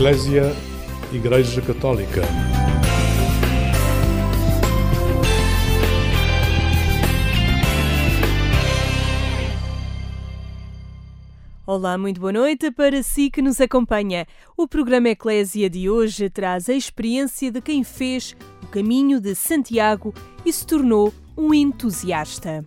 Eclésia, Igreja Católica. Olá, muito boa noite para si que nos acompanha. O programa Eclésia de hoje traz a experiência de quem fez o caminho de Santiago e se tornou um entusiasta.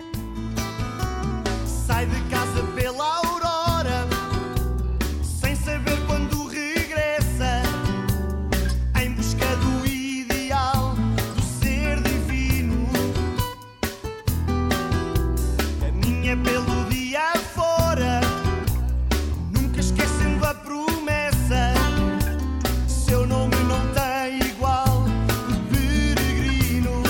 Sai de casa pela aurora, sem saber quando regressa, em busca do ideal, do ser divino. Caminha pelo dia fora, nunca esquecendo a promessa. Seu nome não tem igual, o peregrino.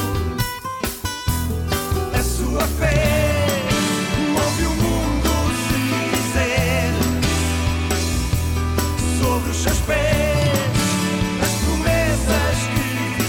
A sua fé move o mundo se quiser, sobre os seus pés, as promessas que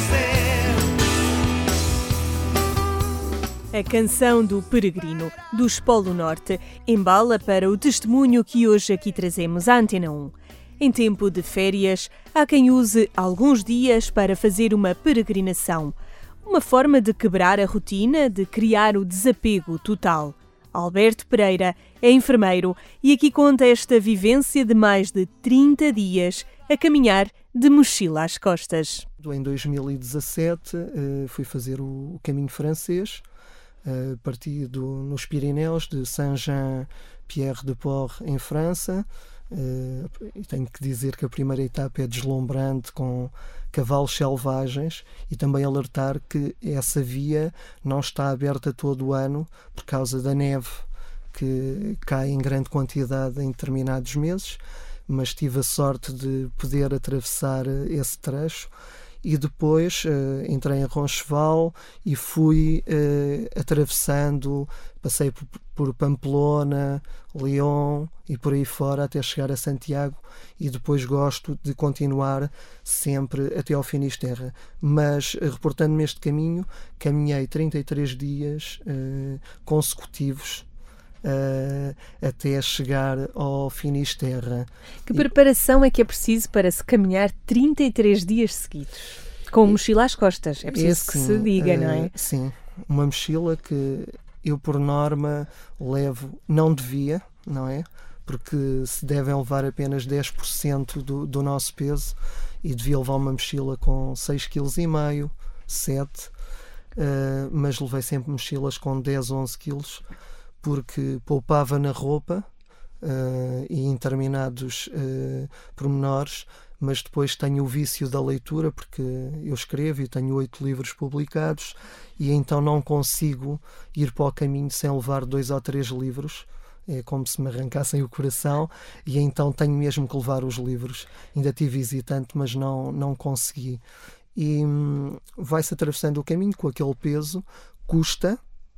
fizer. A canção do peregrino, dos Polo Norte, embala para o testemunho que hoje aqui trazemos à Antena 1. Em tempo de férias, há quem use alguns dias para fazer uma peregrinação. Uma forma de quebrar a rotina, de criar o desapego total. Alberto Pereira é enfermeiro e aqui conta esta vivência de mais de 30 dias a caminhar de mochila às costas. Em 2017 fui fazer o caminho francês, parti nos Pirineus, de Saint-Jean-Pierre-de-Port, em França. E tenho que dizer que a primeira etapa é deslumbrante, com cavalos selvagens, e também alertar que essa via não está aberta todo o ano por causa da neve que cai em grande quantidade em determinados meses, mas tive a sorte de poder atravessar esse trecho. E depois entrei em Roncesvalles e fui atravessando, passei por Pamplona, Lyon e por aí fora até chegar a Santiago, e depois gosto de continuar sempre até ao Finisterra. Mas, reportando-me este caminho, caminhei 33 dias consecutivos até chegar ao Finisterra. Que preparação é que é preciso para se caminhar 33 dias seguidos? Com mochila às costas, é preciso que se diga, não é? Sim, uma mochila que eu por norma levo, não devia, não é? Porque se devem levar apenas 10% do nosso peso, e devia levar uma mochila com 6,5 kg, 7 kg, mas levei sempre mochilas com 10, 11 kg, porque poupava na roupa e em determinados pormenores, mas depois tenho o vício da leitura, porque eu escrevo e tenho 8 livros publicados, e então não consigo ir para o caminho sem levar 2 ou 3 livros. É como se me arrancassem o coração, e então tenho mesmo que levar os livros. Ainda tive hesitante, mas não consegui. E vai-se atravessando o caminho com aquele peso, custa,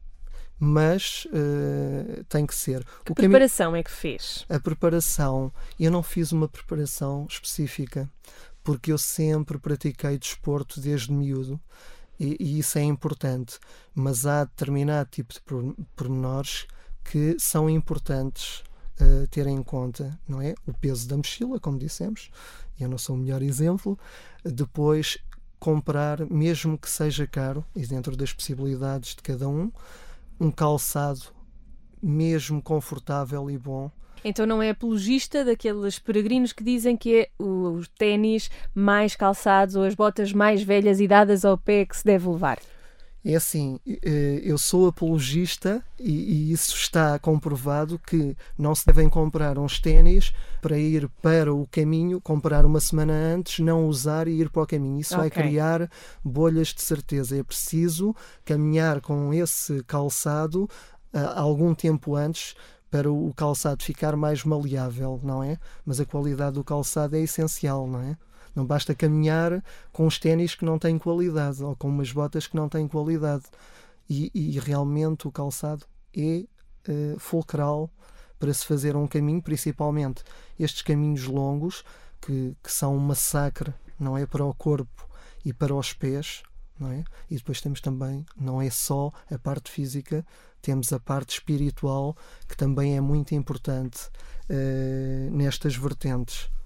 mas tem que ser. Que preparação é que fez? A preparação, eu não fiz uma preparação específica, porque eu sempre pratiquei desporto desde miúdo, e isso é importante, mas há determinado tipo de pormenores que são importantes ter em conta, não é? O peso da mochila, como dissemos, eu não sou o melhor exemplo. Depois, comprar, mesmo que seja caro, e dentro das possibilidades de cada um calçado mesmo confortável e bom. Então não é apologista daqueles peregrinos que dizem que é os ténis mais calçados ou as botas mais velhas e dadas ao pé que se deve levar? É assim, eu sou apologista, e isso está comprovado, que não se devem comprar uns ténis para ir para o caminho, comprar uma semana antes, não usar e ir para o caminho. Isso vai criar bolhas de certeza. É preciso caminhar com esse calçado algum tempo antes, para o calçado ficar mais maleável, não é? Mas a qualidade do calçado é essencial, não é? Não basta caminhar com os ténis que não têm qualidade, ou com umas botas que não têm qualidade. E realmente o calçado é fulcral para se fazer um caminho, principalmente estes caminhos longos, que são um massacre, não é? Para o corpo e para os pés, não é? E depois temos também, não é só a parte física, temos a parte espiritual, que também é muito importante nestas vertentes.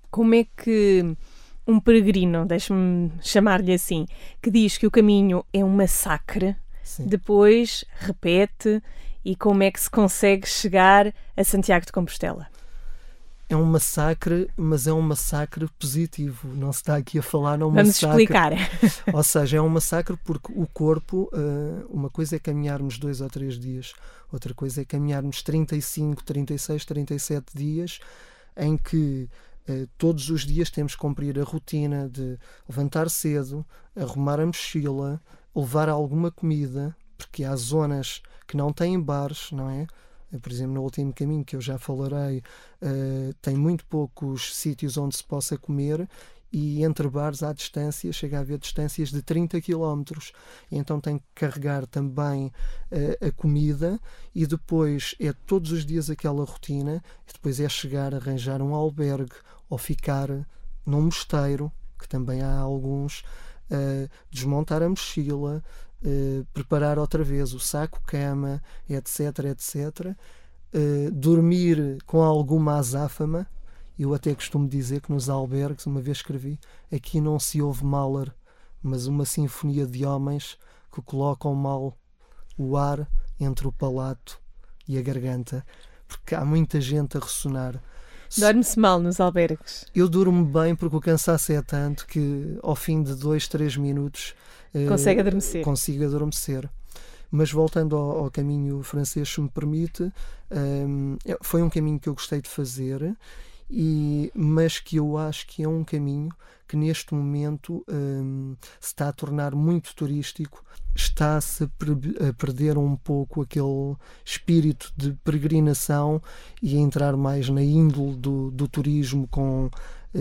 Como é que um peregrino, deixa-me chamar-lhe assim, que diz que o caminho é um massacre, Sim. depois repete, e como é que se consegue chegar a Santiago de Compostela? É um massacre, mas é um massacre positivo. Não se está aqui a falar num Vamos massacre. explicar. Ou seja, é um massacre porque o corpo, uma coisa é caminharmos 2 ou 3 dias, outra coisa é caminharmos 35, 36, 37 dias, em que todos os dias temos que cumprir a rotina de levantar cedo, arrumar a mochila, levar alguma comida, porque há zonas que não têm bares, não é? Por exemplo, no último caminho que eu já falarei, tem muito poucos sítios onde se possa comer, e entre bares há distâncias, chega a haver distâncias de 30 km. Então tem que carregar também a comida, e depois é todos os dias aquela rotina, e depois é chegar, arranjar um albergue ou ficar num mosteiro, que também há alguns, desmontar a mochila, preparar outra vez o saco-cama, etc, etc. Dormir com alguma azáfama. Eu até costumo dizer que nos albergues, uma vez escrevi, aqui não se ouve Mahler, mas uma sinfonia de homens que colocam mal o ar entre o palato e a garganta, porque há muita gente a ressonar. Dorme-se mal nos albergues? Eu durmo bem porque o cansaço é tanto que ao fim de 2, 3 minutos Consegue adormecer? Consigo adormecer. Mas voltando ao caminho francês, se me permite, foi um caminho que eu gostei de fazer, mas que eu acho que é um caminho que neste momento se está a tornar muito turístico, está-se a perder um pouco aquele espírito de peregrinação e a entrar mais na índole do turismo, com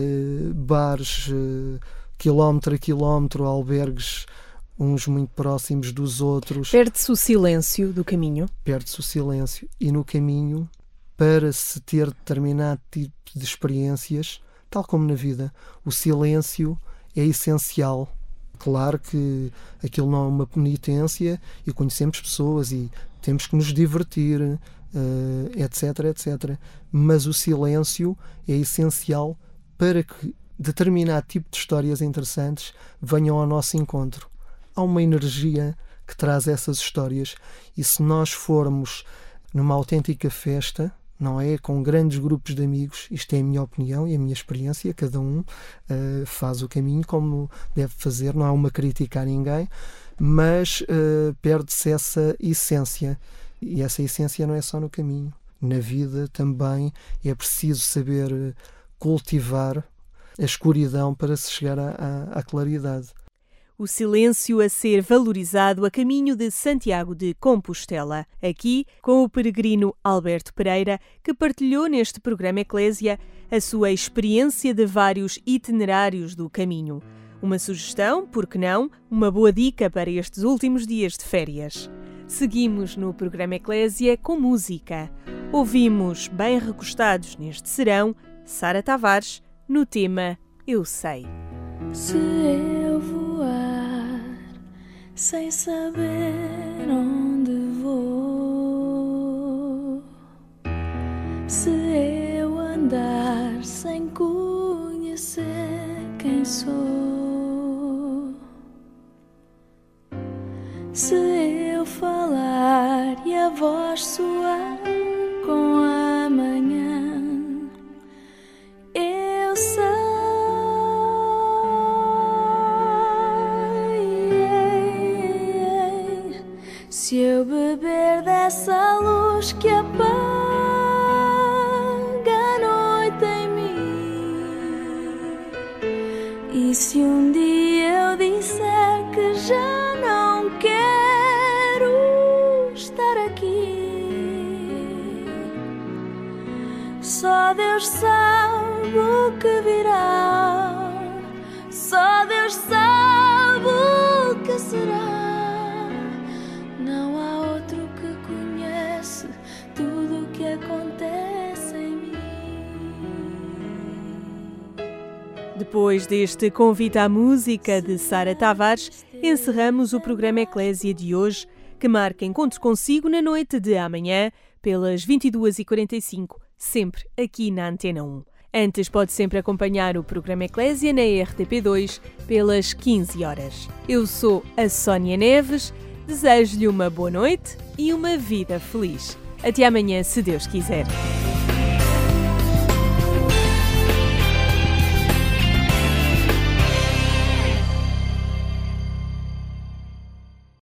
bares quilómetro a quilómetro, albergues uns muito próximos dos outros. Perde-se o silêncio do caminho? Perde-se o silêncio, e no caminho, para se ter determinado tipo de experiências, tal como na vida, o silêncio é essencial. Claro que aquilo não é uma penitência, e conhecemos pessoas e temos que nos divertir, etc, etc. Mas o silêncio é essencial para que determinado tipo de histórias interessantes venham ao nosso encontro. Há uma energia que traz essas histórias, e se nós formos numa autêntica festa, não é? Com grandes grupos de amigos, isto é a minha opinião e a minha experiência, cada um faz o caminho como deve fazer, não há uma crítica a ninguém, mas perde-se essa essência, e essa essência não é só no caminho. Na vida também é preciso saber cultivar a escuridão para se chegar à claridade. O silêncio a ser valorizado a caminho de Santiago de Compostela. Aqui, com o peregrino Alberto Pereira, que partilhou neste programa Eclésia a sua experiência de vários itinerários do caminho. Uma sugestão, por que não, uma boa dica para estes últimos dias de férias. Seguimos no programa Eclésia com música. Ouvimos, bem recostados neste serão, Sara Tavares, no tema Eu Sei. Se eu voar sem saber onde vou, se eu andar sem conhecer quem sou, se eu falar e a voz soar com a manhã, eu sei. Se eu beber dessa luz que apaga a noite em mim, e se um dia eu disser que já não quero estar aqui, só Deus sabe o que virá, só Deus sabe o que será. Acontece em mim. Depois deste convite à música de Sara Tavares, encerramos o programa Eclésia de hoje, que marca encontro consigo na noite de amanhã, pelas 22h45, sempre aqui na Antena 1. Antes, pode sempre acompanhar o programa Eclésia na RTP2 pelas 15 horas. Eu sou a Sónia Neves, desejo-lhe uma boa noite e uma vida feliz. Até amanhã, se Deus quiser.